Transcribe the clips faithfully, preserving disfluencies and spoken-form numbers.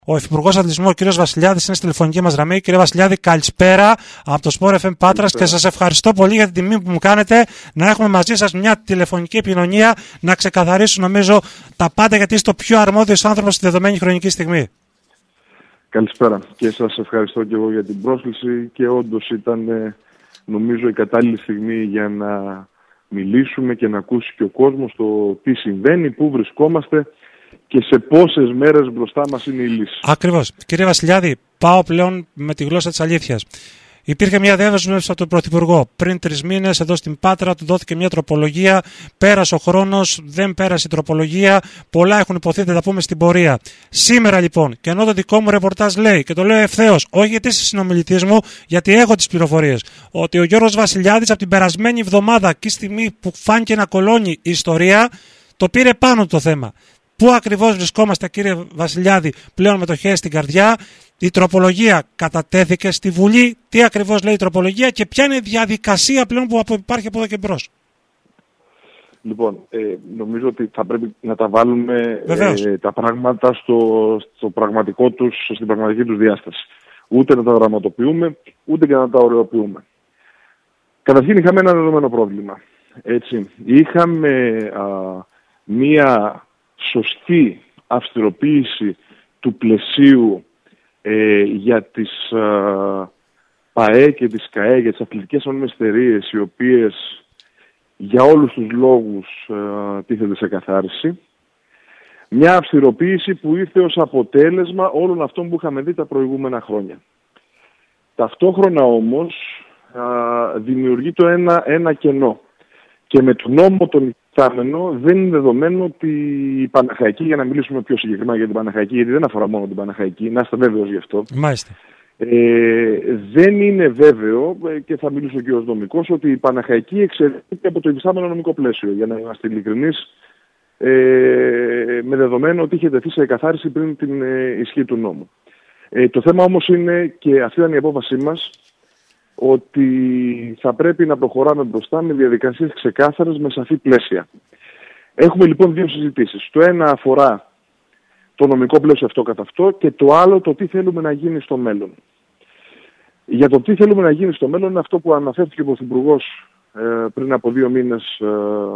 Ο Υφυπουργός Αθλητισμού, ο κ. Βασιλιάδης, είναι στη τηλεφωνική μας γραμμή. Κύριε Βασιλιάδη, καλησπέρα από το Sport εφ εμ Πάτρας και σας ευχαριστώ πολύ για την τιμή που μου κάνετε να έχουμε μαζί σας μια τηλεφωνική επικοινωνία, να ξεκαθαρίσουν νομίζω τα πάντα, γιατί είστε ο πιο αρμόδιος άνθρωπος στη δεδομένη χρονική στιγμή. Καλησπέρα και σας ευχαριστώ και εγώ για την πρόσκληση και όντως ήταν, νομίζω, η κατάλληλη στιγμή για να μιλήσουμε και να ακούσει και ο κόσμος το τι συμβαίνει, πού βρισκόμαστε και σε πόσες μέρες μπροστά μας είναι η λύση. Ακριβώς. Κύριε Βασιλιάδη, πάω πλέον με τη γλώσσα της αλήθειας. Υπήρχε μια δέσμευση από τον Πρωθυπουργό. Πριν τρεις μήνες, εδώ στην Πάτρα, του δόθηκε μια τροπολογία. Πέρασε ο χρόνος, δεν πέρασε η τροπολογία. Πολλά έχουν υποθεί, θα τα πούμε στην πορεία. Σήμερα λοιπόν, και ενώ το δικό μου ρεπορτάζ λέει, και το λέω ευθέως, όχι γιατί είσαι συνομιλητής μου, γιατί έχω τις πληροφορίες, ότι ο Γιώργος Βασιλιάδης από την περασμένη εβδομάδα, εκεί στιγμή που φάνηκε να κολώνει η ιστορία, το πήρε πάνω το θέμα. Πού ακριβώς βρισκόμαστε, κύριε Βασιλιάδη, πλέον με το χέρι στην καρδιά? Η τροπολογία κατατέθηκε στη Βουλή. Τι ακριβώς λέει η τροπολογία και ποια είναι η διαδικασία πλέον που υπάρχει από εδώ και μπρος? Λοιπόν, ε, νομίζω ότι θα πρέπει να τα βάλουμε ε, τα πράγματα στο, στο πραγματικό τους, στην πραγματική τους διάσταση. Ούτε να τα δραματοποιούμε, ούτε και να τα ωρεοποιούμε. Καταρχήν είχαμε ένα δεδομένο πρόβλημα. Έτσι. Είχαμε α, μία σωστή αυστηροποίηση του πλαισίου ε, για τις ε, ΠΑΕ και τις ΚΑΕ, για τις αθλητικές εταιρείες, οι οποίες για όλους τους λόγους ε, τίθεται σε καθάριση. Μια αυστηροποίηση που ήρθε ως αποτέλεσμα όλων αυτών που είχαμε δει τα προηγούμενα χρόνια. Ταυτόχρονα όμως ε, δημιουργεί το ένα, ένα κενό. Και με τον νόμο τον υφιστάμενο δεν είναι δεδομένο ότι η Παναχαϊκή, για να μιλήσουμε πιο συγκεκριμένα για την Παναχαϊκή, γιατί δεν αφορά μόνο την Παναχαϊκή, να είστε βέβαιος γι' αυτό. Μάλιστα. Ε, δεν είναι βέβαιο, και θα μιλήσω και ως νομικός, ότι η Παναχαϊκή εξαιρείται από το υφιστάμενο νομικό πλαίσιο, για να είμαστε ειλικρινείς, ε, με δεδομένο ότι είχε τεθεί σε εκαθάριση πριν την ε, ισχύ του νόμου. Ε, το θέμα όμως είναι, και αυτή ήταν η απόφασή μας, ότι θα πρέπει να προχωράμε μπροστά με διαδικασίες ξεκάθαρες, με σαφή πλαίσια. Έχουμε λοιπόν δύο συζητήσεις. Το ένα αφορά το νομικό πλαίσιο αυτό καθ' αυτό και το άλλο το τι θέλουμε να γίνει στο μέλλον. Για το τι θέλουμε να γίνει στο μέλλον είναι αυτό που αναφέρθηκε ο Πρωθυπουργός ε, πριν από δύο μήνες ε,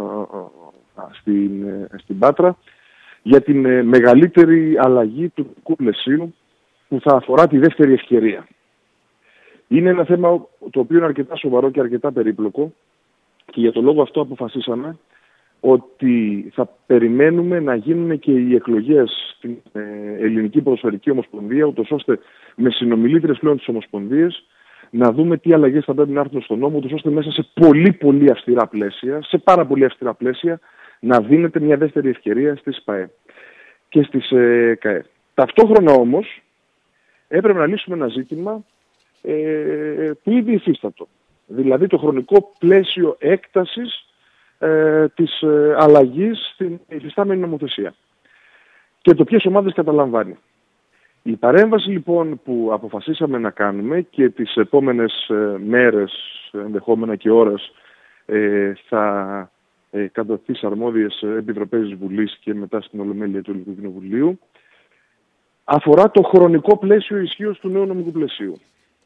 στην, ε, στην Πάτρα, για την ε, μεγαλύτερη αλλαγή του νομικού πλαισίου που θα αφορά τη δεύτερη ευκαιρία. Είναι ένα θέμα το οποίο είναι αρκετά σοβαρό και αρκετά περίπλοκο και για τον λόγο αυτό αποφασίσαμε ότι θα περιμένουμε να γίνουν και οι εκλογές στην Ελληνική Ποδοσφαιρική Ομοσπονδία, ούτως ώστε με συνομιλήτρες πλέον τις Ομοσπονδίες να δούμε τι αλλαγές θα πρέπει να έρθουν στον νόμο, ούτως ώστε μέσα σε πολύ πολύ αυστηρά πλαίσια, σε πάρα πολύ αυστηρά πλαίσια, να δίνεται μια δεύτερη ευκαιρία στις ΠΑΕ και στις ε, ΚΑΕ. Ταυτόχρονα όμως έπρεπε να λύσουμε ένα ζήτημα Ε, που ήδη υφίστατο. Δηλαδή το χρονικό πλαίσιο έκτασης ε, της ε, αλλαγής στην υφιστάμενη νομοθεσία. Και το ποιες ομάδες καταλαμβάνει. Η παρέμβαση λοιπόν που αποφασίσαμε να κάνουμε και τις επόμενες ε, μέρες, ενδεχόμενα και ώρες, ε, θα ε, καταδοθεί σε αρμόδιες επιτροπές της Βουλής και μετά στην Ολομέλεια του Ελληνικού Κοινοβουλίου, αφορά το χρονικό πλαίσιο ισχύως του νέου νομικού πλαισίου.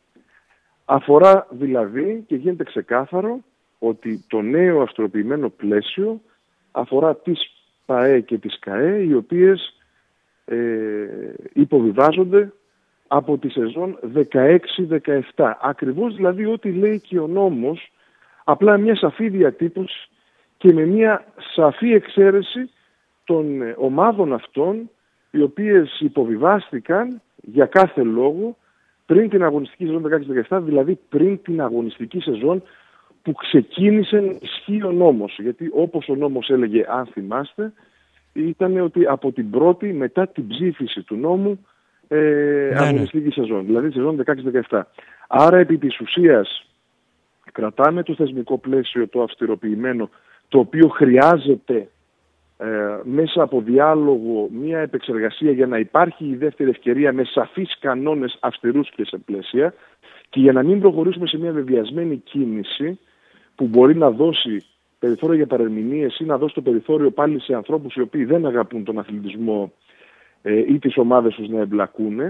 Αφορά δηλαδή, και γίνεται ξεκάθαρο, ότι το νέο αυστηροποιημένο πλαίσιο αφορά τις ΠΑΕ και τις ΚΑΕ, οι οποίες ε, υποβιβάζονται από τη σεζόν δεκαέξι δεκαεπτά. Ακριβώς δηλαδή ό,τι λέει και ο νόμος, απλά μια σαφή διατύπωση και με μια σαφή εξαίρεση των ομάδων αυτών, οι οποίες υποβιβάστηκαν για κάθε λόγο πριν την αγωνιστική σεζόν δεκαέξι δεκαεπτά, δηλαδή πριν την αγωνιστική σεζόν που ξεκίνησε να ισχύει ο νόμος. Γιατί όπως ο νόμος έλεγε, αν θυμάστε, ήταν ότι από την πρώτη μετά την ψήφιση του νόμου ε, ναι, αγωνιστική ναι. σεζόν, δηλαδή σεζόν δεκαέξι δεκαεπτά. Άρα επί της ουσίας κρατάμε το θεσμικό πλαίσιο το αυστηροποιημένο, το οποίο χρειάζεται Ε, μέσα από διάλογο, μια επεξεργασία για να υπάρχει η δεύτερη ευκαιρία με σαφείς κανόνες αυστηρούς και σε πλαίσια, και για να μην προχωρήσουμε σε μια βεβαιασμένη κίνηση που μπορεί να δώσει περιθώριο για παρερμηνίες ή να δώσει το περιθώριο πάλι σε ανθρώπους οι οποίοι δεν αγαπούν τον αθλητισμό ε, ή τις ομάδες τους να εμπλακούν.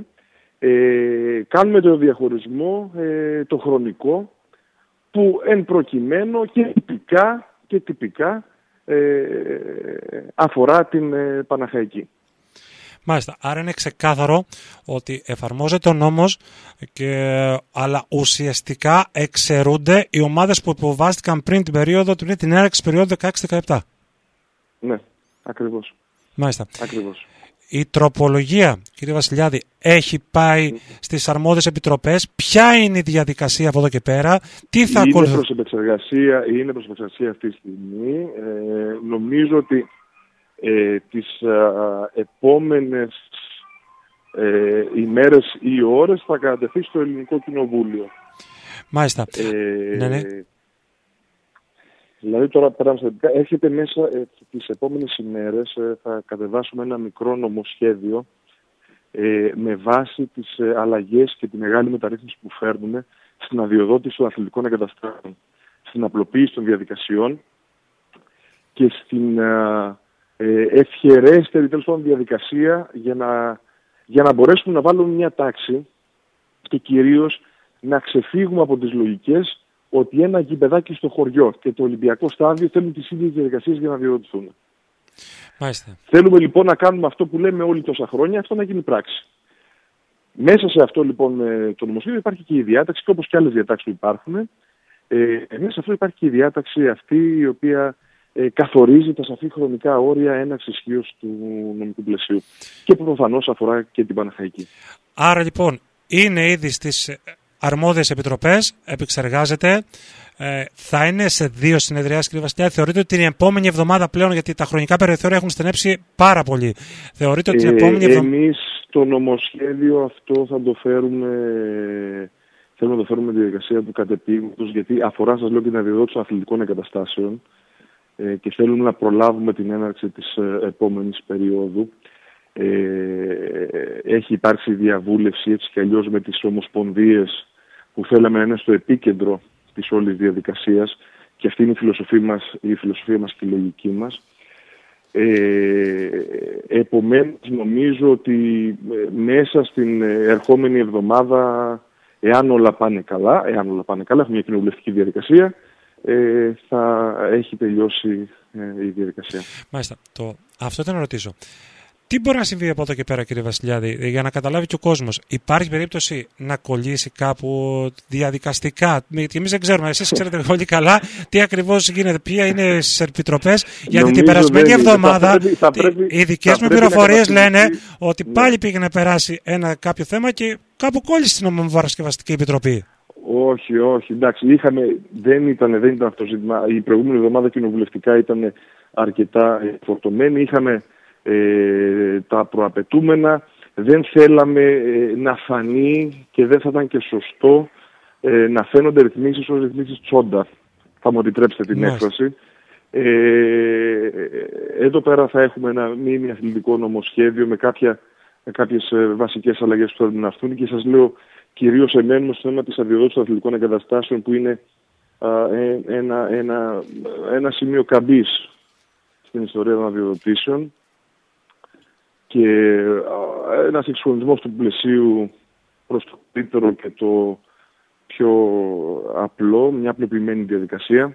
Ε, κάνουμε το διαχωρισμό, ε, το χρονικό, που εν προκειμένου και τυπικά, και τυπικά ε, αφορά την ε, Παναχαϊκή. Μάλιστα. Άρα είναι ξεκάθαρο ότι εφαρμόζεται ο νόμος, και, αλλά ουσιαστικά εξαιρούνται οι ομάδες που υποβάστηκαν πριν την περίοδο, την έναρξη περίοδου δεκαέξι δεκαεπτά. Ναι, ακριβώς. Μάλιστα. Ακριβώς. Η τροπολογία, κύριε Βασιλιάδη, έχει πάει mm. στις αρμόδιες επιτροπές. Ποια είναι η διαδικασία από εδώ και πέρα, τι θα είναι ακολουθήσει? Προς επεξεργασία, είναι προς επεξεργασία αυτή τη στιγμή. Ε, νομίζω ότι ε, τις α, επόμενες ε, ημέρες ή ώρες θα κατατεθεί στο Ελληνικό Κοινοβούλιο. Μάλιστα. Ε, ναι, ναι. Δηλαδή τώρα περάμε στα δικά, έρχεται μέσα ε, τις επόμενες ημέρες, ε, θα κατεβάσουμε ένα μικρό νομοσχέδιο ε, με βάση τις ε, αλλαγές και τη μεγάλη μεταρρύθμιση που φέρνουμε στην αδειοδότηση των αθλητικών εγκαταστάσεων, στην απλοποίηση των διαδικασιών και στην ε, ε, ευχερέστερη τέλος πάντων διαδικασία για να, για να μπορέσουμε να βάλουμε μια τάξη και κυρίως να ξεφύγουμε από τις λογικές ότι ένα γηπεδάκι στο χωριό και το Ολυμπιακό στάδιο θέλουν τις ίδιες διαδικασίες για να διοδοτηθούν. Μάλιστα. Θέλουμε λοιπόν να κάνουμε αυτό που λέμε όλοι τόσα χρόνια, αυτό να γίνει πράξη. Μέσα σε αυτό λοιπόν το νομοσχέδιο υπάρχει και η διάταξη, και όπως και άλλες διατάξεις που υπάρχουν, ε, μέσα σε αυτό υπάρχει και η διάταξη αυτή η οποία ε, καθορίζει τα σαφή χρονικά όρια έναρξης ισχύως του νομικού πλαισίου και που προφανώς αφορά και την Παναχαϊκή. Άρα λοιπόν είναι ήδη στις αρμόδιες επιτροπές, επεξεργάζεται. Ε, θα είναι σε δύο συνεδριάσεις, κύριε Βασιλιάδη. Θεωρείτε ότι την επόμενη εβδομάδα πλέον, γιατί τα χρονικά περιθώρια έχουν στενέψει πάρα πολύ, θεωρείτε ότι την επόμενη εβδομάδα? Εμείς το νομοσχέδιο αυτό θα το φέρουμε, θέλουμε να το φέρουμε τη διαδικασία του κατεπήγοντος, γιατί αφορά, σας λέω, και την αδειοδότηση των αθλητικών εγκαταστάσεων ε, και θέλουμε να προλάβουμε την έναρξη της ε, επόμενης περίοδου. Ε, έχει υπάρξει διαβούλευση έτσι και αλλιώς με τις ομοσπονδίες που θέλαμε να είναι στο επίκεντρο της όλης διαδικασίας, και αυτή είναι η φιλοσοφία μας, η φιλοσοφία μας και η λογική μας. Ε, επομένως νομίζω ότι μέσα στην ερχόμενη εβδομάδα, εάν όλα πάνε καλά, εάν όλα πάνε καλά, έχουμε μια κοινοβουλευτική διαδικασία, ε, θα έχει τελειώσει ε, η διαδικασία. Μάλιστα. Το... Αυτό ήταν να ρωτήσω. Τι μπορεί να συμβεί από εδώ και πέρα, κύριε Βασιλιάδη, για να καταλάβει και ο κόσμος? Υπάρχει περίπτωση να κολλήσει κάπου διαδικαστικά? Γιατί εμείς δεν ξέρουμε, εσείς ξέρετε πολύ καλά τι ακριβώς γίνεται, ποια είναι στις επιτροπές. Γιατί την περασμένη εβδομάδα θα πρέπει, θα πρέπει, οι δικές μου πληροφορίες λένε ότι ναι. πάλι πήγε να περάσει ένα κάποιο θέμα και κάπου κόλλησε στην Νομοπαρασκευαστική Επιτροπή. Όχι, όχι, εντάξει, είχαμε, δεν ήταν, δεν ήταν αυτό το ζήτημα. Η προηγούμενη εβδομάδα κοινοβουλευτικά ήταν αρκετά φορτωμένη. Είχαμε Ε, τα προαπαιτούμενα, δεν θέλαμε ε, να φανεί και δεν θα ήταν και σωστό ε, να φαίνονται ρυθμίσεις ως ρυθμίσεις τσόντα. Θα μου επιτρέψετε την yes. έκφραση. Ε, εδώ πέρα θα έχουμε ένα μήνυμα αθλητικό νομοσχέδιο με, κάποια, με κάποιες ε, βασικές αλλαγές που θα έρθουν, και σας λέω κυρίως εμένουμε στο θέμα της αδειοδότησης των αθλητικών εγκαταστάσεων, που είναι α, ε, ένα, ένα, ένα σημείο καμπής στην ιστορία των αδειοδοτήσεων και ένας εξυγχρονισμός του πλαισίου προς το καλύτερο και το πιο απλό, μια απλοποιημένη διαδικασία.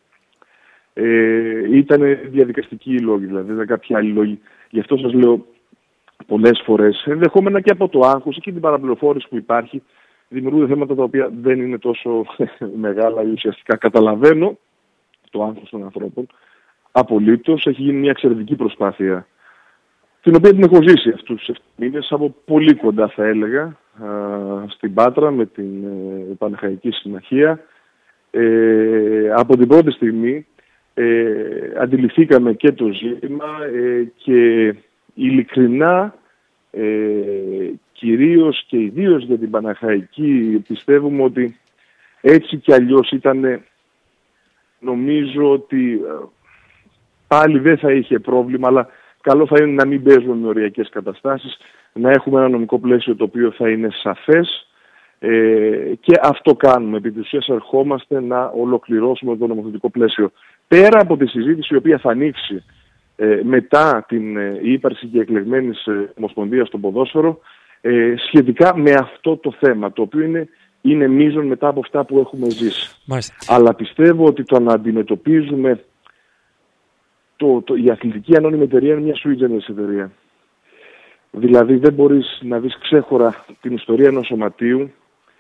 Ε, ήταν διαδικαστικοί οι λόγοι, δηλαδή δεν κάποιοι άλλοι λόγοι. Γι' αυτό σας λέω πολλές φορές, ενδεχόμενα και από το άγχος και την παραπληροφόρηση που υπάρχει, δημιουργούνται θέματα τα οποία δεν είναι τόσο μεγάλα ή ουσιαστικά. Καταλαβαίνω το άγχος των ανθρώπων. Απολύτως, έχει γίνει μια εξαιρετική προσπάθεια, την οποία την έχω ζήσει αυτούς τους επτά μήνες από πολύ κοντά, θα έλεγα, α, στην Πάτρα με την ε, Παναχαϊκή Συμμαχία. Ε, από την πρώτη στιγμή ε, αντιληφθήκαμε και το ζήτημα ε, και ειλικρινά, ε, κυρίως και ιδίως για την Παναχαϊκή, πιστεύουμε ότι έτσι κι αλλιώς ήταν, νομίζω ότι πάλι δεν θα είχε πρόβλημα, αλλά καλό θα είναι να μην παίζουμε με οριακές καταστάσεις, να έχουμε ένα νομικό πλαίσιο το οποίο θα είναι σαφές, ε, και αυτό κάνουμε. Επί της ουσίας ερχόμαστε να ολοκληρώσουμε το νομοθετικό πλαίσιο. Πέρα από τη συζήτηση η οποία θα ανοίξει ε, μετά την ε, ύπαρξη και εκλεγμένης ε, ομοσπονδίας στο ποδόσφαιρο ε, σχετικά με αυτό το θέμα, το οποίο είναι, είναι μείζον μετά από αυτά που έχουμε ζήσει. Μάλιστα. Αλλά πιστεύω ότι το να αντιμετωπίζουμε το, το, η Αθλητική Ανώνυμη Εταιρεία είναι μια sui generis εταιρεία. Δηλαδή δεν μπορείς να δεις ξέχωρα την ιστορία ενός σωματείου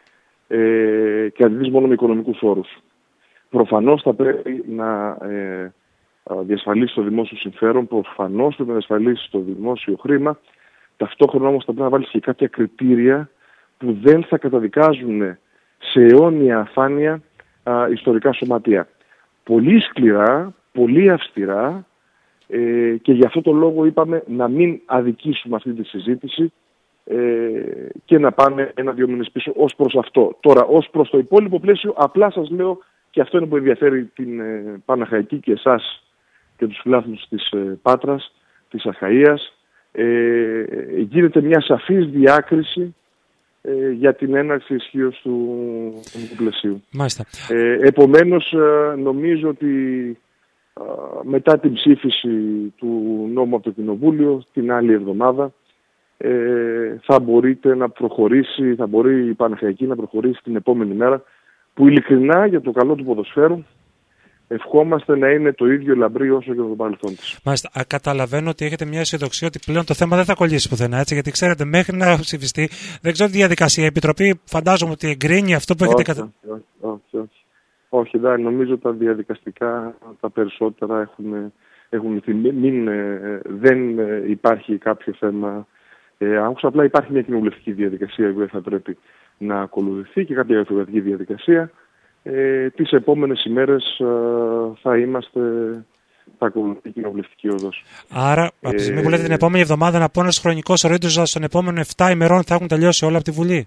ε, και να τη δεις μόνο με οικονομικούς όρους. Προφανώς θα πρέπει να ε, διασφαλίσει το δημόσιο συμφέρον, προφανώς πρέπει να διασφαλίσει το δημόσιο χρήμα, ταυτόχρονα όμως θα πρέπει να βάλεις και κάποια κριτήρια που δεν θα καταδικάζουν σε αιώνια αφάνεια α, ιστορικά σωματεία. Πολύ σκληρά, πολύ αυστηρά ε, και γι' αυτό το λόγο είπαμε να μην αδικήσουμε αυτή τη συζήτηση ε, και να πάμε ένα-δύο μήνες πίσω ως προς αυτό. Τώρα, ως προς το υπόλοιπο πλαίσιο, απλά σας λέω, και αυτό είναι που ενδιαφέρει την ε, Παναχαϊκή και εσάς και τους φιλάθλους της ε, Πάτρας, της Αχαΐας, ε, γίνεται μια σαφής διάκριση ε, για την έναρξη ισχύως του νομικού πλαισίου. Μάλιστα. Ε, επομένως, ε, νομίζω ότι ε, μετά την ψήφιση του νόμου από το Κοινοβούλιο, την άλλη εβδομάδα, ε, θα μπορείτε να προχωρήσει, θα μπορεί η Παναχαϊκή να προχωρήσει την επόμενη μέρα, που ειλικρινά για το καλό του ποδοσφαίρου ευχόμαστε να είναι το ίδιο λαμπρή όσο και το παρελθόν της. Μάλιστα. Καταλαβαίνω ότι έχετε μια αισιοδοξία ότι πλέον το θέμα δεν θα κολλήσει πουθενά, έτσι, γιατί ξέρετε, μέχρι να ψηφιστεί, δεν ξέρω τη διαδικασία. Η Επιτροπή φαντάζομαι ότι εγκρίνει αυτό που έχετε κατά. Όχι, όχι, όχι. Όχι, δεν, νομίζω τα διαδικαστικά τα περισσότερα έχουν, έχουν μην, ε, δεν ε, υπάρχει κάποιο θέμα. Ε, άκουσα, απλά υπάρχει μια κοινοβουλευτική διαδικασία που θα πρέπει να ακολουθηθεί και κάποια διαφορετική διαδικασία. Ε, τις επόμενες ημέρες ε, θα είμαστε, θα ακολουθεί η κοινοβουλευτική οδός. Άρα, από τη στιγμή που λέτε την επόμενη εβδομάδα, να πω ένας χρονικός ορίζοντας των επόμενων επτά ημερών θα έχουν τελειώσει όλα από τη Βουλή.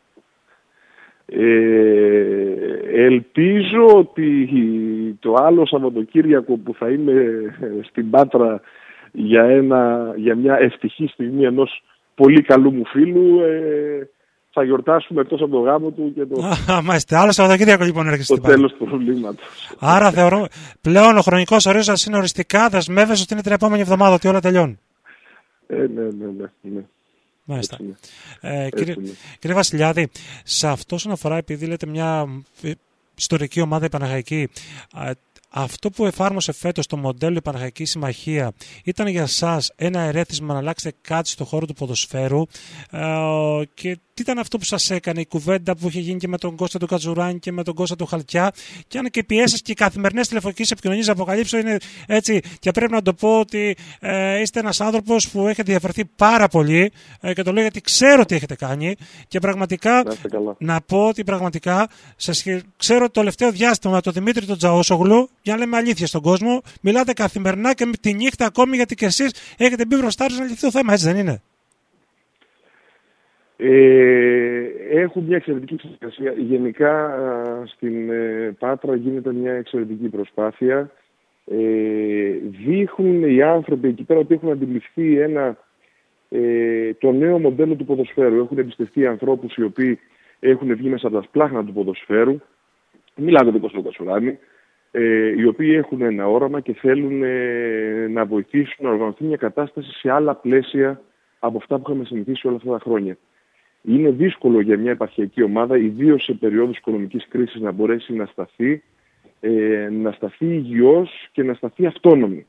Ε, ελπίζω ότι το άλλο Σαββατοκύριακο που θα είμαι στην Πάτρα για, ένα, για μια ευτυχή στιγμή ενός πολύ καλού μου φίλου, ε, θα γιορτάσουμε εκτός από το γάμο του και το, Α, μάλιστα. Άλλο Σαββατοκύριακο λοιπόν έρχεστε το τέλος του προβλήματος. Άρα θεωρώ πλέον ο χρονικός ορίζοντας είναι οριστικά, δεσμεύεσαι ότι είναι την επόμενη εβδομάδα ότι όλα τελειώνουν. Ε, ναι, ναι, ναι. ναι. Μάλιστα. Ε, κύριε, κύριε Βασιλιάδη, σε αυτό όσον αφορά, επειδή λέτε μια ιστορική ομάδα η Παναχαϊκή, αυτό που εφάρμοσε φέτος το μοντέλο η Παναχαϊκή Συμμαχία ήταν για σας ένα ερέθισμα να αλλάξετε κάτι στο χώρο του ποδοσφαίρου ε, και τι ήταν αυτό που σας έκανε η κουβέντα που είχε γίνει και με τον Κώστα του Κατζουράνη και με τον Κώστα του Χαλκιά, και αν και οι πιέσεις και οι καθημερινές τηλεφωνικές επικοινωνίες αποκαλύψω είναι έτσι, και πρέπει να το πω ότι ε, είστε ένας άνθρωπος που έχετε διαφερθεί πάρα πολύ ε, και το λέω γιατί ξέρω τι έχετε κάνει και πραγματικά να, να πω ότι πραγματικά σε, ξέρω το τελευταίο διάστημα με τον Δημήτρη τον Τζαόσογλου, για να λέμε αλήθεια στον κόσμο, μιλάτε καθημερινά και με τη νύχτα ακόμη, γιατί και εσείς έχετε μπει μπροστά να λυθεί το θέμα, έτσι δεν είναι? Ε, έχουν μια εξαιρετική συνεργασία. Γενικά στην ε, Πάτρα γίνεται μια εξαιρετική προσπάθεια. Ε, δείχνουν οι άνθρωποι εκεί πέρα ότι έχουν αντιληφθεί ένα, ε, το νέο μοντέλο του ποδοσφαίρου. Έχουν εμπιστευτεί ανθρώπους οι οποίοι έχουν βγει μέσα από τα σπλάχνα του ποδοσφαίρου. Μιλάτε με τον Κώστα Κατσουράνη, ε, οι οποίοι έχουν ένα όραμα και θέλουν ε, να βοηθήσουν να οργανωθεί μια κατάσταση σε άλλα πλαίσια από αυτά που είχαμε συνηθίσει όλα αυτά τα χρόνια. Είναι δύσκολο για μια επαρχιακή ομάδα, ιδίως σε περιόδους οικονομικής κρίσης, να μπορέσει να σταθεί, ε, να σταθεί υγιώς και να σταθεί αυτόνομη.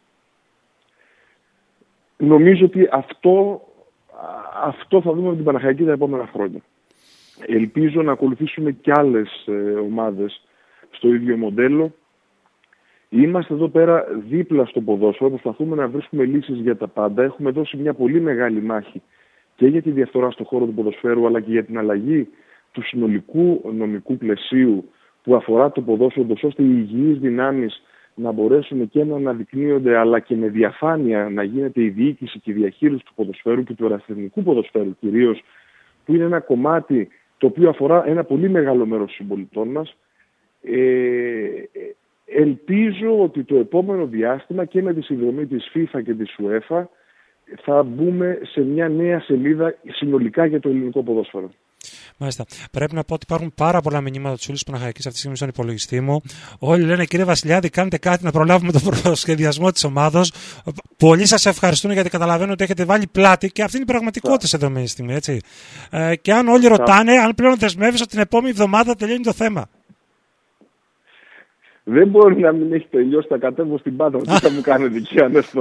Νομίζω ότι αυτό, αυτό θα δούμε με την Παναχαϊκή τα επόμενα χρόνια. Ελπίζω να ακολουθήσουμε και άλλες ε, ομάδες στο ίδιο μοντέλο. Είμαστε εδώ πέρα δίπλα στο ποδόσφαιρο, προσπαθούμε να βρίσκουμε λύσεις για τα πάντα. Έχουμε δώσει μια πολύ μεγάλη μάχη και για τη διαφθορά στον χώρο του ποδοσφαίρου, αλλά και για την αλλαγή του συνολικού νομικού πλαισίου που αφορά το ποδόσφαιρο, ώστε οι υγιείς δυνάμεις να μπορέσουν και να αναδεικνύονται, αλλά και με διαφάνεια να γίνεται η διοίκηση και η διαχείριση του ποδοσφαίρου και του ερασιτεχνικού ποδοσφαίρου κυρίως, που είναι ένα κομμάτι το οποίο αφορά ένα πολύ μεγάλο μέρος των συμπολιτών μας. Ε, ελπίζω ότι το επόμενο διάστημα και με τη συνδρομή της FIFA και της UEFA θα μπούμε σε μια νέα σελίδα συνολικά για το ελληνικό ποδόσφαιρο. Μάλιστα. Πρέπει να πω ότι υπάρχουν πάρα πολλά μηνύματα του Ούλης Παναχαϊκής αυτή τη στιγμή στον υπολογιστή μου. Όλοι λένε, κύριε Βασιλιάδη, κάντε κάτι να προλάβουμε τον προσχεδιασμό της ομάδος. Πολλοί σας ευχαριστούν γιατί καταλαβαίνω ότι έχετε βάλει πλάτη και αυτή είναι η πραγματικότητα σε δεδομένη στιγμή. Έτσι. Ε, και αν όλοι ρωτάνε, αν πλέον δεσμεύεις ότι την επόμενη εβδομάδα τελειώνει το θέμα. Δεν μπορεί να μην έχει τελειώσει, θα κατέβω στην Πάτρα. Τι θα μου κάνετε εκεί, Ανέστο.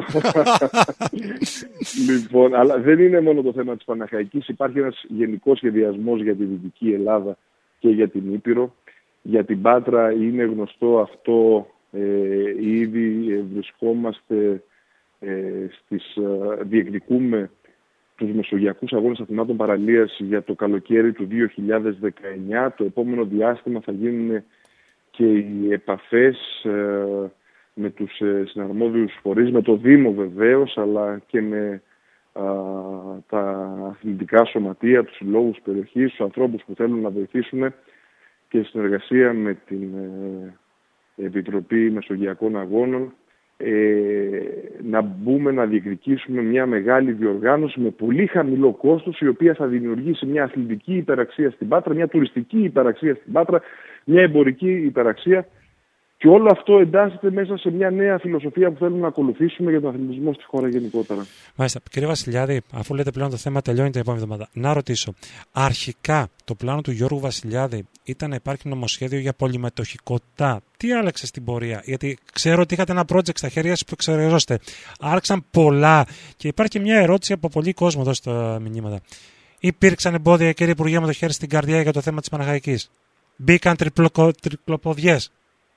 Λοιπόν, αλλά δεν είναι μόνο το θέμα της Παναχαϊκής. Υπάρχει ένας γενικός σχεδιασμός για τη Δυτική Ελλάδα και για την Ήπειρο. Για την Πάτρα είναι γνωστό αυτό. Ε, ήδη βρισκόμαστε ε, στις, ε, διεκδικούμε τους Μεσογειακούς Αγώνες Αθηνάτων Παραλίας για το καλοκαίρι του δύο χιλιάδες δεκαεννιά. Το επόμενο διάστημα θα γίνουν και οι επαφές ε, με τους ε, συναρμόδιους φορείς, με το Δήμο βεβαίως, αλλά και με α, τα αθλητικά σωματεία, τους συλλόγους περιοχής, τους ανθρώπους που θέλουν να βοηθήσουν και συνεργασία με την ε, Επιτροπή Μεσογειακών Αγώνων ε, να μπούμε να διεκδικήσουμε μια μεγάλη διοργάνωση με πολύ χαμηλό κόστος, η οποία θα δημιουργήσει μια αθλητική υπεραξία στην Πάτρα, μια τουριστική υπεραξία στην Πάτρα, μια εμπορική υπεραξία, και όλο αυτό εντάσσεται μέσα σε μια νέα φιλοσοφία που θέλουμε να ακολουθήσουμε για τον αθλητισμό στη χώρα γενικότερα. Μάλιστα. Κύριε Βασιλιάδη, αφού λέτε πλέον το θέμα τελειώνει την επόμενη εβδομάδα, να ρωτήσω. Αρχικά το πλάνο του Γιώργου Βασιλιάδη ήταν να υπάρχει νομοσχέδιο για πολυμετοχικότητα. Τι άλλαξε στην πορεία? Γιατί ξέρω ότι είχατε ένα project στα χέρια σας που εξεργαζόστε. Άλλαξαν πολλά και υπάρχει και μια ερώτηση από πολλοί κόσμο εδώ στα μηνύματα. Υπήρξαν εμπόδια, κύριε Υπουργέ, με το χέρι στην καρδιά για το θέμα της Παναχαϊκής? Μπήκαν τριπλοποδιές?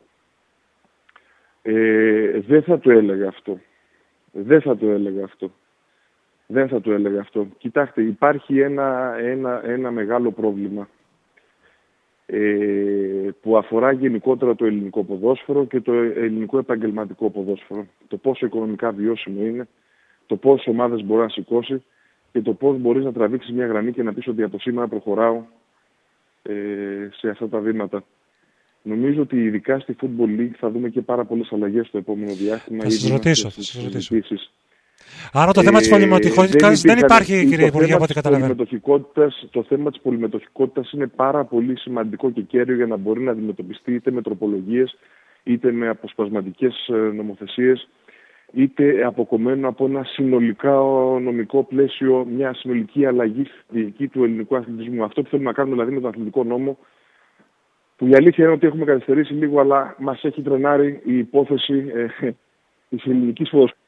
Ε, δεν θα το έλεγα αυτό. Δεν θα το έλεγα αυτό. Δεν θα το έλεγα αυτό. Κοιτάξτε, υπάρχει ένα, ένα, ένα μεγάλο πρόβλημα ε, που αφορά γενικότερα το ελληνικό ποδόσφαιρο και το ελληνικό επαγγελματικό ποδόσφαιρο. Το πόσο οικονομικά βιώσιμο είναι, το πόσο ομάδες μπορεί να σηκώσει και το πώς μπορείς να τραβήξεις μια γραμμή και να πεις ότι από σήμερα προχωράω ε, σε αυτά τα βήματα. Νομίζω ότι ειδικά στη Football League θα δούμε και πάρα πολλές αλλαγές στο επόμενο διάστημα. Θα σας ρωτήσω. Θα σας ρωτήσω. Άρα το θέμα της πολυμετοχικότητας δεν, δεν υπάρχει, κύριε Υπουργέ, από ό,τι καταλαβαίνω. Το θέμα της πολυμετοχικότητας είναι πάρα πολύ σημαντικό και κέριο για να μπορεί να αντιμετωπιστεί είτε με τροπολογίες, είτε με αποσπασματικές νομοθεσίες, είτε αποκομμένο από ένα συνολικά νομικό πλαίσιο, μια συνολική αλλαγή στρατηγική του ελληνικού αθλητισμού. Αυτό που θέλουμε να κάνουμε δηλαδή με τον αθλητικό νόμο, που η αλήθεια είναι ότι έχουμε καθυστερήσει λίγο, αλλά μας έχει τρενάρει η υπόθεση ε, της ελληνικής ποδοσφαίρου.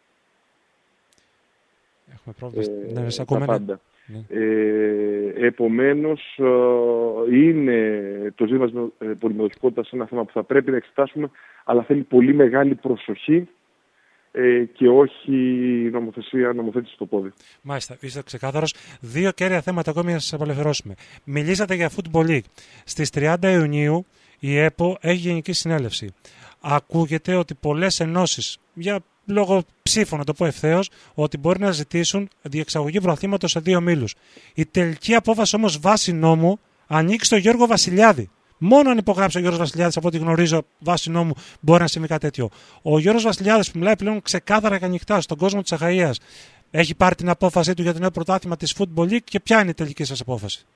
Έχουμε πρόβλημα. Ε, ναι, σε ακούμε, πάντα. Ναι. Ε, επομένως, ε, είναι το ζήτημα της ε, πολυμετοχικότητας ένα θέμα που θα πρέπει να εξετάσουμε, αλλά θέλει πολύ μεγάλη προσοχή ε, και όχι νομοθεσία, νομοθέτηση στο πόδι. Μάλιστα, είστε ξεκάθαρος. Δύο κέρια θέματα ακόμη να σας απελευθερώσουμε. Μιλήσατε για Football League. Στις τριάντα Ιουνίου η ΕΠΟ έχει γενική συνέλευση. Ακούγεται ότι πολλές ενώσεις, για λόγω ψήφων να το πω ευθέως, ότι μπορεί να ζητήσουν διεξαγωγή πρωταθλήματος σε δύο ομίλους. Η τελική απόφαση όμως βάσει νόμου ανήκει στο Γιώργο Βασιλιάδη. Μόνο αν υπογράψει ο Γιώργος Βασιλιάδης, από ό,τι γνωρίζω, βάσει νόμου, μπορεί να συμβεί κάτι τέτοιο. Ο Γιώργος Βασιλιάδης, που μιλάει πλέον ξεκάθαρα και ανοιχτά στον κόσμο της Αχαΐας, έχει πάρει την απόφασή του για το νέο πρωτάθλημα της Football League και ποια είναι η τελική σας απόφαση?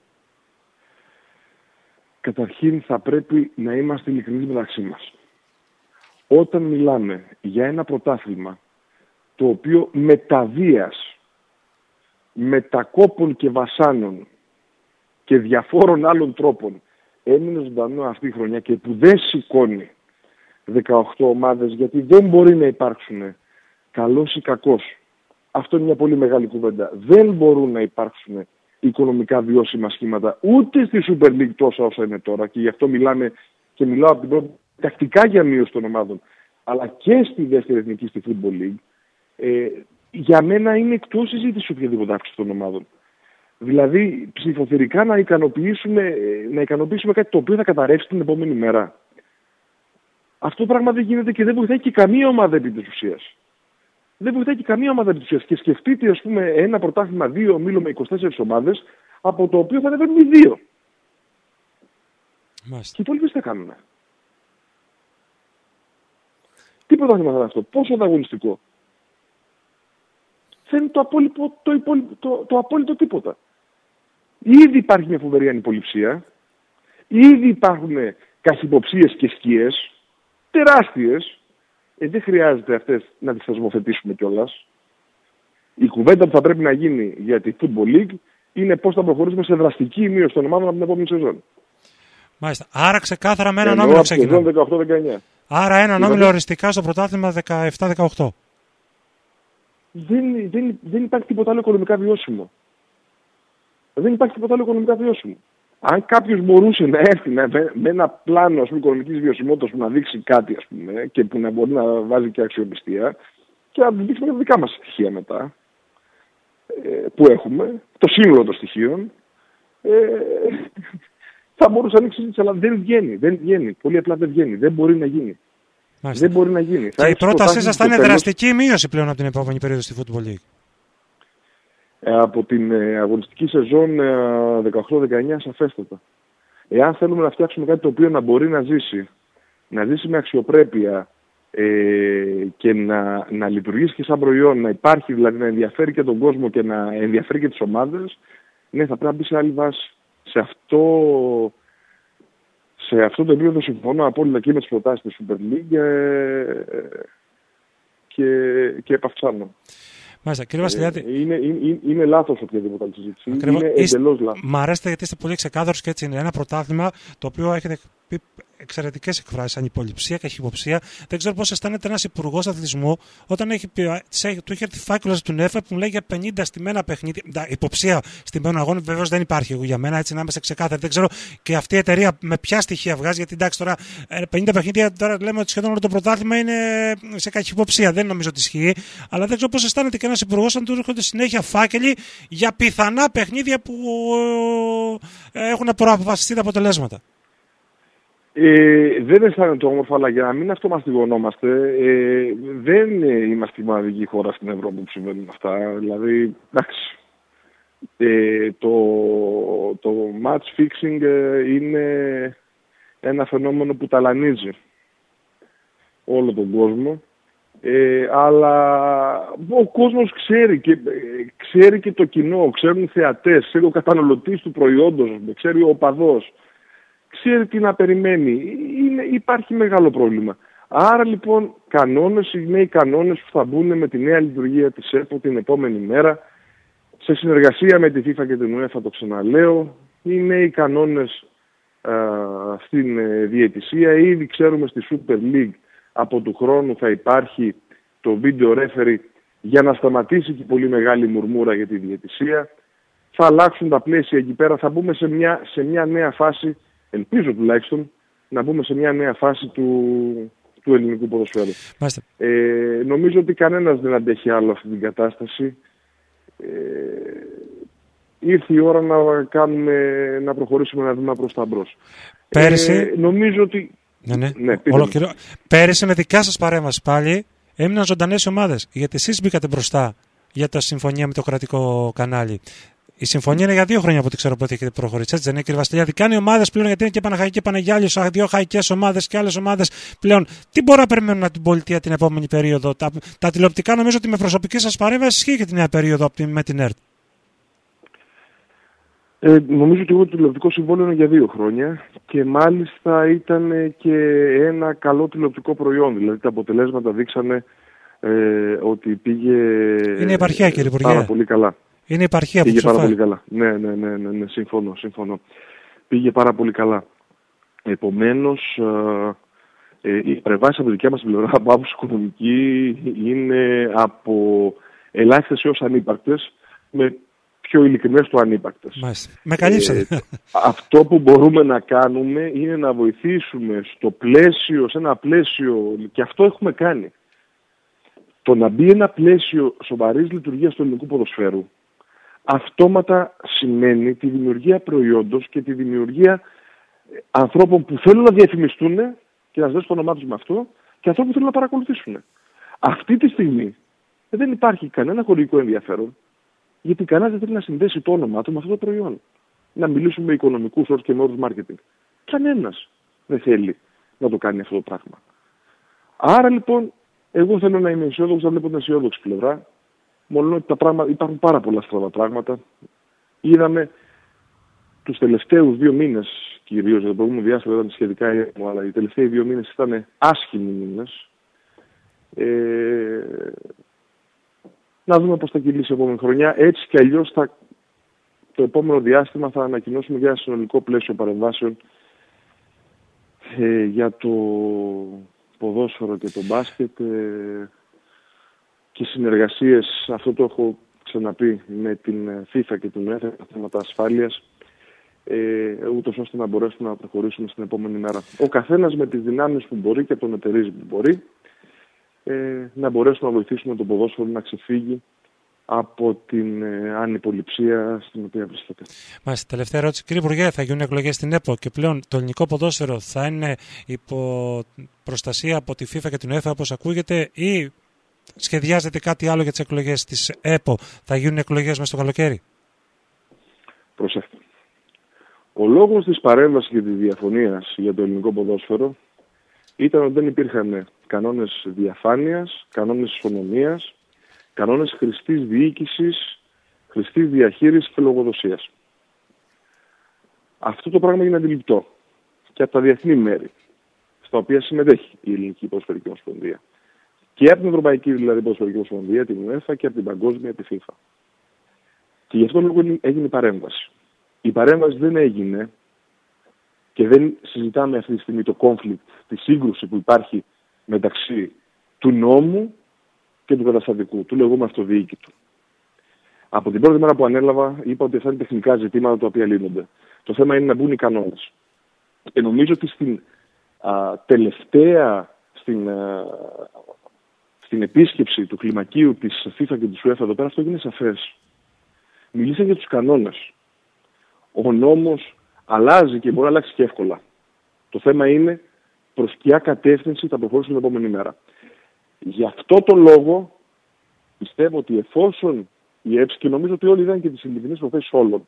Καταρχήν θα πρέπει να είμαστε ειλικρινείς μεταξύ μας. Όταν μιλάμε για ένα πρωτάθλημα το οποίο μεταβίας, μετακόπων και βασάνων και διαφόρων άλλων τρόπων έμεινε ζωντανό αυτή η χρονιά και που δεν σηκώνει δεκαοκτώ ομάδες, γιατί δεν μπορεί να υπάρξουν καλός ή κακός. Αυτό είναι μια πολύ μεγάλη κουβέντα. Δεν μπορούν να υπάρξουν οικονομικά βιώσιμα σχήματα ούτε στη Super League τόσα όσα είναι τώρα, και γι' αυτό μιλάμε και μιλάω από την πρώτη τακτικά για μείωση των ομάδων, αλλά και στη δεύτερη εθνική, στη Football League, ε, για μένα είναι εκτός συζήτηση οποιαδήποτε αύξηση των ομάδων. Δηλαδή ψηφοθερικά να ικανοποιήσουμε, να ικανοποιήσουμε κάτι το οποίο θα καταρρεύσει την επόμενη μέρα. Αυτό το πράγμα δεν γίνεται και δεν βοηθάει και καμία ομάδα επί της ουσίας. Δεν βοηθάει και καμία ομάδα επί της ουσίας. Και σκεφτείτε, ας πούμε, ένα πρωτάθλημα δύο ομίλων με είκοσι τέσσερις ομάδες, από το οποίο θα ανεβαίνουν οι δύο. Μάλιστα. Και οι υπόλοιπες τι θα κάνουν? Τι πρωτάθλημα θα είναι αυτό? Πόσο ανταγωνιστικό? Δεν είναι το απόλυτο, το, υπόλοιπο, το, το απόλυτο τίποτα. Ήδη υπάρχει μια φοβερή ανυποληψία. Ήδη υπάρχουν καχυποψίες και σκιές τεράστιες. Ε, δεν χρειάζεται αυτές να τις θεσμοθετήσουμε κιόλας. Η κουβέντα που θα πρέπει να γίνει για τη Football League είναι πώς θα προχωρήσουμε σε δραστική μείωση των ομάδων από την επόμενη σεζόν. Μάλιστα. Άρα ξεκάθαρα με έναν όμιλο ξεκινάμε. δεκαοκτώ δεκαεννιά. Άρα έναν όμιλο οριστικά στο πρωτάθλημα δεκαεπτά δεκαοκτώ. Δεν, δεν, δεν υπάρχει τίποτα άλλο οικονομικά βιώσιμο. Δεν υπάρχει τίποτα άλλο οικονομικά βιώσιμο. Αν κάποιος μπορούσε να έρθει με, με ένα πλάνο, ας πούμε, οικονομικής βιωσιμότητας που να δείξει κάτι, ας πούμε, και που να μπορεί να βάζει και αξιοπιστία, και να δείξει τα δικά μας στοιχεία μετά, ε, που έχουμε, το σύνολο των στοιχείων, ε, θα μπορούσε να ανοίξει συζήτηση, αλλά δεν βγαίνει, δεν βγαίνει. Πολύ απλά δεν βγαίνει. Δεν μπορεί να γίνει. Μάλιστα. Δεν μπορεί να γίνει. Και η πρότασή σας θα είναι δραστική μείωση πλέον από την επόμενη περίοδο στη Football League. Ε, από την ε, αγωνιστική σεζόν ε, δεκαοκτώ δεκαεννιά σαφέστατα. Εάν θέλουμε να φτιάξουμε κάτι το οποίο να μπορεί να ζήσει, να ζήσει με αξιοπρέπεια ε, και να, να λειτουργήσει και σαν προϊόν, να υπάρχει δηλαδή, να ενδιαφέρει και τον κόσμο και να ενδιαφέρει και τις ομάδες, ναι, θα πρέπει να μπει σε άλλη βάση. Σε αυτό, σε αυτό το επίπεδο συμφωνώ απόλυτα και με τις προτάσεις της Super League ε, και, και επαυξάνω. Μάλιστα, κύριε Βασιλιάδη. Ε, είναι, είναι, είναι λάθος οποιαδήποτε άλλη συζήτηση. Ακριβώς. Είναι εντελώς λάθος. Μ' αρέσετε γιατί είστε πολύ ξεκάθαρος και έτσι είναι. Ένα πρωτάθλημα το οποίο έχετε πει εξαιρετικές εκφράσεις, ανυποληψία, καχυποψία. Δεν ξέρω πώς αισθάνεται ένας υπουργός αθλητισμού όταν έχει, του είχε έρθει φάκελος του ΝΕΦΕ που μου λέει για πενήντα στημένα παιχνίδια. Υποψία στημένων αγώνων βεβαίως δεν υπάρχει για μένα, έτσι να είμαστε ξεκάθαροι. Δεν ξέρω και αυτή η εταιρεία με ποια στοιχεία βγάζει, γιατί εντάξει τώρα πενήντα παιχνίδια, τώρα λέμε ότι σχεδόν όλο το πρωτάθλημα είναι σε καχυποψία. Δεν νομίζω ότι ισχύει. Αλλά δεν ξέρω πώς αισθάνεται και ένας υπουργός αν του έρχονται συνέχεια φάκελοι για πιθανά παιχνίδια που έχουν προαποφασιστεί τα αποτελέσματα. Ε, δεν αισθάνεται όμορφα, αλλά για να μην αυτομαστιγωνόμαστε, ε, δεν είμαστε η μοναδική χώρα στην Ευρώπη που συμβαίνουν αυτά. Δηλαδή, εντάξει, ε, το, το match fixing ε, είναι ένα φαινόμενο που ταλανίζει όλο τον κόσμο. Ε, αλλά ο κόσμος ξέρει και, ξέρει και το κοινό, ξέρουν οι θεατές, ξέρει ο καταναλωτής του προϊόντος, ξέρει ο οπαδός. Ξέρει τι να περιμένει. Είναι, υπάρχει μεγάλο πρόβλημα. Άρα λοιπόν κανόνες, οι νέοι κανόνες που θα μπουν με τη νέα λειτουργία της ΕΠΟ την επόμενη μέρα, σε συνεργασία με τη FIFA και την UEFA, το ξαναλέω, οι νέοι κανόνες α, στην ε, διαιτησία. Ήδη ξέρουμε στη Super League από του χρόνου θα υπάρχει το video referee για να σταματήσει και η πολύ μεγάλη μουρμούρα για τη διαιτησία. Θα αλλάξουν τα πλαίσια εκεί πέρα, θα μπούμε σε μια, σε μια νέα φάση. Ελπίζω τουλάχιστον να μπούμε σε μια νέα φάση του, του ελληνικού ποδοσφαίρου. Ε, νομίζω ότι κανένας δεν αντέχει άλλο αυτή την κατάσταση. Ε, ήρθε η ώρα να, κάνουμε, να προχωρήσουμε ένα βήμα προς τα μπρος. Πέρυσι... Ε, νομίζω ότι... Ναι, ναι. Ναι, Ολοκληρώ... Πέρυσι με δικά σας παρέμβαση πάλι έμειναν ζωντανές οι ομάδες. Γιατί εσείς μπήκατε μπροστά για τα συμφωνία με το κρατικό κανάλι. Η συμφωνία είναι για δύο χρόνια από ό,τι ξέρω πότε έχετε προχωρήσει. Έτσι δεν είναι, κύριε Βασιλιάδη? Κάνει ομάδες πλέον, γιατί είναι και Παναχαϊκή και Πανεγιάλιος, δύο χαϊκές ομάδες και άλλες ομάδες πλέον. Τι μπορούν να περιμένουν από την πολιτεία την επόμενη περίοδο? Τα, τα τηλεοπτικά νομίζω ότι με προσωπική σας παρέμβαση ισχύει και τη νέα περίοδο με την ΕΡΤ. Ε, νομίζω ότι εγώ το τηλεοπτικό συμβόλαιο είναι για δύο χρόνια και μάλιστα ήταν και ένα καλό τηλεοπτικό προϊόν. Δηλαδή τα αποτελέσματα δείξανε ε, ότι πήγε είναι επαρχία, κύριε Υπουργέ. Πάρα πολύ καλά. Είναι επαρχία που πήγε πάρα πολύ καλά. Ναι, ναι, ναι, ναι, ναι, συμφωνώ, συμφωνώ. Πήγε πάρα πολύ καλά. Επομένως, ε, ε, οι παρεμβάσεις από τη δικιά μας πλευρά από άποψη οικονομική είναι από ελάχιστες έως ανύπαρκτες, με πιο ειλικρινές του ανύπαρκτες. Μάλιστα. Με καλύψατε. Ε, αυτό που μπορούμε να κάνουμε είναι να βοηθήσουμε στο πλαίσιο, σε ένα πλαίσιο, και αυτό έχουμε κάνει. Το να μπει ένα πλαίσιο σοβαρής λειτουργίας του ελληνικού ποδοσφαίρου αυτόματα σημαίνει τη δημιουργία προϊόντος και τη δημιουργία ανθρώπων που θέλουν να διαφημιστούν και να δώσουν το όνομά τους με αυτό και ανθρώπων που θέλουν να παρακολουθήσουν. Αυτή τη στιγμή δεν υπάρχει κανένα χορηγικό ενδιαφέρον, γιατί κανένας δεν θέλει να συνδέσει το όνομά του με αυτό το προϊόν. Να μιλήσουμε με οικονομικούς όρους και με όρους marketing. Κανένας δεν θέλει να το κάνει αυτό το πράγμα. Άρα λοιπόν, εγώ θέλω να είμαι αισιόδοξος, να βλέπω την αισιόδοξη πλευρά. Μόνο ότι τα πράγματα, υπάρχουν πάρα πολλά στραβά πράγματα. Είδαμε τους τελευταίους δύο μήνες, κυρίως για το προηγούμενο διάστημα ήταν σχετικά ήρεμο, αλλά οι τελευταίοι δύο μήνες ήταν άσχημοι μήνες. Ε, να δούμε πώς θα κυλήσει η επόμενη χρονιά. Έτσι κι αλλιώς θα, το επόμενο διάστημα θα ανακοινώσουμε για ένα συνολικό πλαίσιο παρεμβάσεων ε, για το ποδόσφαιρο και το μπάσκετ ε, και συνεργασίες. Αυτό το έχω ξαναπεί με την FIFA και την UEFA για θέματα ασφάλειας, ε, ούτως ώστε να μπορέσουμε να προχωρήσουμε στην επόμενη μέρα. Ο καθένας με τις δυνάμεις που μπορεί και τον εταιρίζει που μπορεί, ε, να μπορέσουμε να βοηθήσουμε τον ποδόσφαιρο να ξεφύγει από την ε, ανυποληψία στην οποία βρίσκεται. Μάλιστα, τελευταία ερώτηση. Κύριε Υπουργέ, θα γίνουν εκλογές στην ΕΠΟ και πλέον το ελληνικό ποδόσφαιρο θα είναι υπό προστασία από τη FIFA και την UEFA όπως ακούγεται, ή σχεδιάζεται κάτι άλλο για τις εκλογές της ΕΠΟ? Θα γίνουν εκλογές μέσα στο καλοκαίρι? Προσέχτε. Ο λόγος της παρέμβασης και της διαφωνίας για το ελληνικό ποδόσφαιρο ήταν ότι δεν υπήρχαν κανόνες διαφάνειας, κανόνες ισονομίας, κανόνες χρηστής διοίκησης, χρηστής διαχείρισης και λογοδοσίας. Αυτό το πράγμα είναι αντιληπτό και από τα διεθνή μέρη, στα οποία συμμετέχει η Ελληνική Ποδοσφαιρική Ομοσπονδία. Και από την Ευρωπαϊκή δηλαδή Ποδοσφαιρική Ομοσπονδία, την UEFA, και από την Παγκόσμια, τη FIFA. Και γι' αυτό λόγο έγινε η παρέμβαση. Η παρέμβαση δεν έγινε και δεν συζητάμε αυτή τη στιγμή το conflict, τη σύγκρουση που υπάρχει μεταξύ του νόμου και του καταστατικού, του λεγόμενου αυτοδιοίκητου. Από την πρώτη μέρα που ανέλαβα είπα ότι αυτά είναι τεχνικά ζητήματα τα οποία λύνονται. Το θέμα είναι να μπουν οι κανόνες. Και νομίζω ότι στην α, τελευταία, στην, α, στην επίσκεψη του κλιμακίου της FIFA και της UEFA εδώ πέρα, αυτό έγινε σαφές. Μιλήσαν για τους κανόνες. Ο νόμος αλλάζει και μπορεί να αλλάξει και εύκολα. Το θέμα είναι προς ποια κατεύθυνση θα προχωρήσουμε την επόμενη μέρα. Γι' αυτό το λόγο πιστεύω ότι εφόσον η ΕΠΣ, και νομίζω ότι όλοι είδαν και τις ειλικρινείς προθέσεις όλων,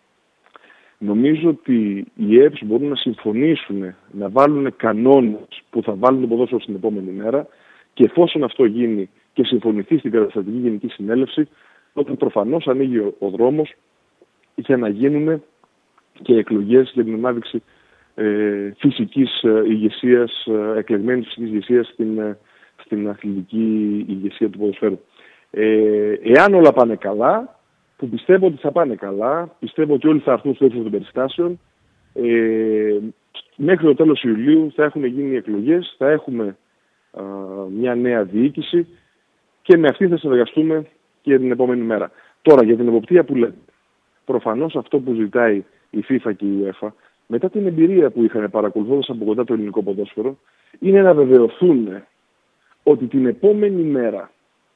νομίζω ότι οι ΕΠΣ μπορούν να συμφωνήσουν, να βάλουν κανόνες που θα βάλουν το ποδόσφαιρο στην επόμενη μέρα, και εφόσον αυτό γίνει και συμφωνηθεί στην Καταστατική Γενική Συνέλευση, τότε προφανώς ανοίγει ο, ο δρόμος για να γίνουν και εκλογές για την ανάδειξη ε, φυσικής ε, ηγεσίας, ε, εκλεγμένης φυσικής ηγεσίας στην, ε, στην αθλητική ηγεσία του ποδοσφαίρου. Ε, εάν όλα πάνε καλά, που πιστεύω ότι θα πάνε καλά, πιστεύω ότι όλοι θα έρθουν στο ύψος των περιστάσεων, ε, μέχρι το τέλος Ιουλίου θα έχουν γίνει εκλογές, θα έχουμε α, μια νέα διοίκηση και με αυτή θα συνεργαστούμε και την επόμενη μέρα. Τώρα για την εποπτεία που λέτε, προφανώς αυτό που ζητάει η FIFA και η UEFA, μετά την εμπειρία που είχαν παρακολουθώντας από κοντά το ελληνικό ποδόσφαιρο, είναι να βεβαιωθούν ότι την επόμενη μέρα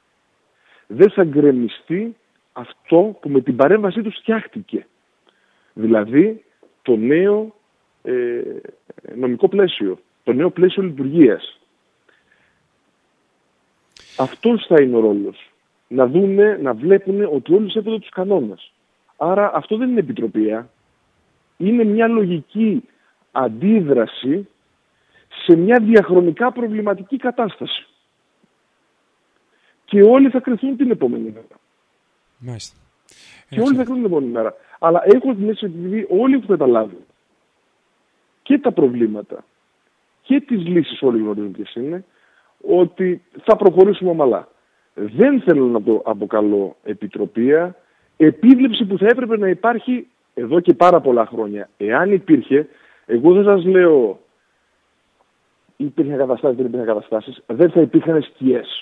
δεν θα γκρεμιστεί αυτό που με την παρέμβασή τους φτιάχτηκε. Δηλαδή το νέο ε, νομικό πλαίσιο, το νέο πλαίσιο λειτουργίας. Αυτός θα είναι ο ρόλος. Να δούνε, να βλέπουν ότι όλοι σέβονται τους κανόνες. Άρα αυτό δεν είναι επιτροπία. Είναι μια λογική αντίδραση σε μια διαχρονικά προβληματική κατάσταση. Και όλοι θα κρυθούν την επόμενη μέρα. Μάλιστα. Και όλοι θα κρυθούν την επόμενη μέρα. Αλλά έχω την αίσθηση ότι όλοι έχουν καταλάβει και τα προβλήματα και τις λύσεις, όλοι γνωρίζουν ποιες είναι, ότι θα προχωρήσουμε ομαλά. Δεν θέλω να το αποκαλώ επιτροπία, επίβλεψη που θα έπρεπε να υπάρχει εδώ και πάρα πολλά χρόνια. Εάν υπήρχε, εγώ δεν σας λέω υπήρχαν καταστάσεις, δεν υπήρχαν καταστάσεις, δεν θα υπήρχαν σκιές.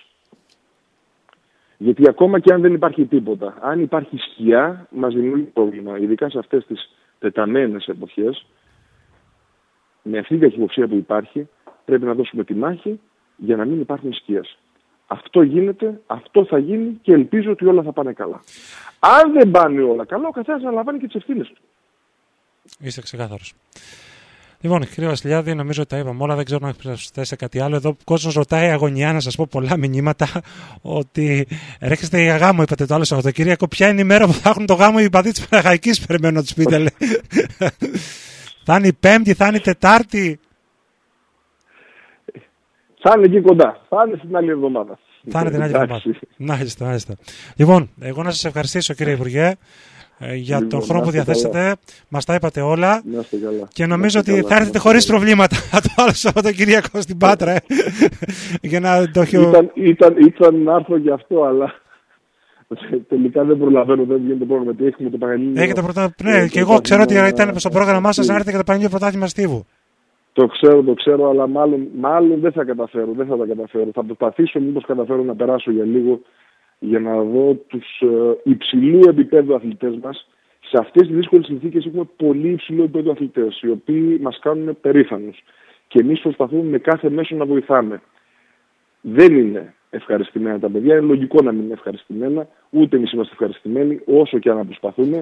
Γιατί ακόμα και αν δεν υπάρχει τίποτα, αν υπάρχει σκιά, μας δημιουργεί πρόβλημα. Ειδικά σε αυτές τις τεταμένες εποχές, με αυτή την καχυποψία που υπάρχει, πρέπει να δώσουμε τη μάχη για να μην υπάρχουν σκιές. Αυτό γίνεται, αυτό θα γίνει και ελπίζω ότι όλα θα πάνε καλά. Αν δεν πάνε όλα καλά, ο καθένας αναλαμβάνει και τις ευθύνες του. Είστε ξεκάθαρος. Λοιπόν, κύριε Βασιλιάδη, νομίζω ότι τα είπαμε όλα. Δεν ξέρω να προσθέσετε κάτι άλλο. Εδώ ο κόσμος ρωτάει αγωνιά, να σας πω πολλά μηνύματα, ότι έρχεστε για γάμο, είπατε το άλλο Σαββατοκύριακο. Ποια είναι η μέρα που θα έχουν το γάμο οι υπαδοί της Παναχαϊκής, περιμένω να τους πείτε. Θα είναι η Πέμπτη, θα είναι η Τετάρτη. Θα είναι εκεί κοντά. Θα είναι στην άλλη εβδομάδα. Θα είναι την άλλη εβδομάδα. Μάλιστα, μάλιστα. Λοιπόν, εγώ να σας ευχαριστήσω, κύριε Υπουργέ. ε, για Λοιπόν, τον χρόνο που διαθέσετε. Μας τα είπατε όλα. Να είστε καλά. Και νομίζω ότι καλά, θα έρθετε χωρίς προβλήματα το άλλο Σαββατοκύριακο στην Πάτρα. Ε, για να το έχει... ήταν, ήταν, ήταν να έρθω γι' αυτό, αλλά τελικά δεν προλαβαίνω, δεν βγαίνει το πρόγραμμα. Γιατί έχουμε το Πανελλήνιο. Έχετε πρωτα... Ναι, ε, και εγώ ξέρω ότι ήταν στο πρόγραμμά σας να έρθετε και το Πανελλήνιο Πρωτάθλημα Στίβου. Το ξέρω, το ξέρω, αλλά μάλλον, μάλλον δεν θα καταφέρω, δεν θα τα καταφέρω. Θα προσπαθήσω μήπως καταφέρω να περάσω για λίγο για να δω τους ε, υψηλού επίπεδου αθλητές μας. Σε αυτές τις δύσκολες συνθήκες έχουμε πολύ υψηλό επίπεδο αθλητές, οι οποίοι μας κάνουν περήφανους. Και εμείς προσπαθούμε με κάθε μέσο να βοηθάμε. Δεν είναι ευχαριστημένα τα παιδιά, είναι λογικό να μην είναι ευχαριστημένα, ούτε εμείς είμαστε ευχαριστημένοι, όσο και αν προσπαθούμε.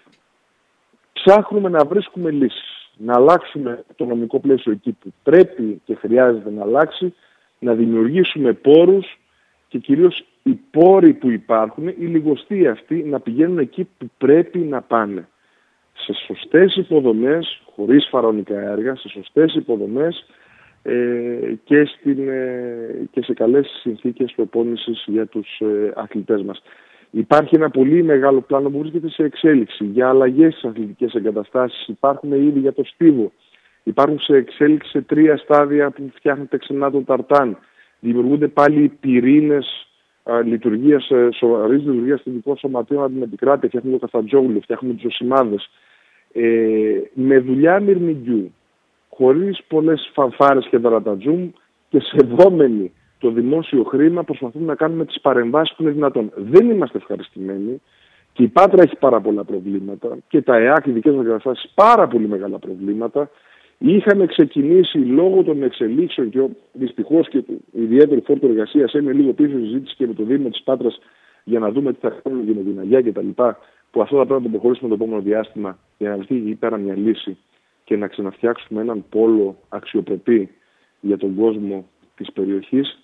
Ψάχνουμε να βρίσκουμε λύσεις. Να αλλάξουμε το νομικό πλαίσιο εκεί που πρέπει και χρειάζεται να αλλάξει, να δημιουργήσουμε πόρους και κυρίως οι πόροι που υπάρχουν, οι λιγοστοί αυτοί, να πηγαίνουν εκεί που πρέπει να πάνε. Σε σωστές υποδομές, χωρίς φαραωνικά έργα, σε σωστές υποδομές ε, και, στην, ε, και σε καλές συνθήκες προπόνησης για τους ε, αθλητές μας. Υπάρχει ένα πολύ μεγάλο πλάνο που βρίσκεται σε εξέλιξη για αλλαγές στις αθλητικές εγκαταστάσεις. Υπάρχουν ήδη για το Στίβο. Υπάρχουν σε εξέλιξη σε τρία στάδια που φτιάχνεται ξανά το ταρτάν. Δημιουργούνται πάλι πυρήνες λειτουργίας, σοβαρής λειτουργίας εθνικών σωματείων από την επικράτεια. Φτιάχνουμε το Καφτατζόγλου, φτιάχνουμε τους Οσημάδες. Ε, με δουλειά μυρμηγκιού, χωρίς πολλές φανφάρες και δαρατατζούμ και σεβόμενοι το δημόσιο χρήμα, προσπαθούμε να κάνουμε τις παρεμβάσεις που είναι δυνατόν. Δεν είμαστε ευχαριστημένοι και η Πάτρα έχει πάρα πολλά προβλήματα και τα ΕΑΚ, οι δικές μας εγκαταστάσεις, πάρα πολύ μεγάλα προβλήματα. Είχαμε ξεκινήσει λόγω των εξελίξεων και δυστυχώς και ιδιαίτερη φόρτο εργασίας είναι λίγο πίσω συζήτηση και με το Δήμο της Πάτρας για να δούμε τι θα κάνουμε και με την Αγιά κτλ. Που αυτό θα πρέπει να το προχωρήσουμε το επόμενο διάστημα για να βρεθεί εκεί πέρα μια λύση και να ξαναφτιάξουμε έναν πόλο αξιοπρεπή για τον κόσμο της περιοχής.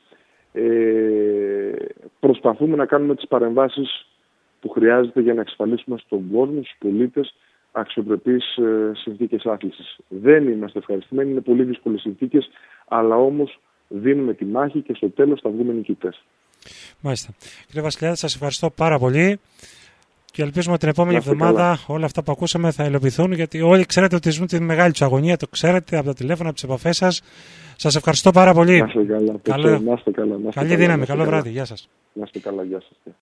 Ε, προσπαθούμε να κάνουμε τις παρεμβάσεις που χρειάζεται για να εξασφαλίσουμε στον κόσμο, στους πολίτες, αξιοπρεπείς ε, συνθήκες άθλησης. Δεν είμαστε ευχαριστημένοι, είναι πολύ δύσκολες συνθήκες, αλλά όμως δίνουμε τη μάχη και στο τέλος θα βγούμε νικητές. Μάλιστα. Κύριε Βασιλιάδη, σας ευχαριστώ πάρα πολύ και ελπίζουμε ότι την επόμενη εβδομάδα καλά. Όλα αυτά που ακούσαμε θα υλοποιηθούν, γιατί όλοι ξέρετε ότι ζουν τη μεγάλη τους αγωνία, το ξέρετε από τα τηλέφωνα, από τις επαφές σας. Σας ευχαριστώ πάρα πολύ. Να είστε καλά. Καλό... Να είστε καλά. Να είστε Καλή καλά, δύναμη. να είστε Καλό καλά. βράδυ. Γεια σας. Να είστε καλά. Γεια σας.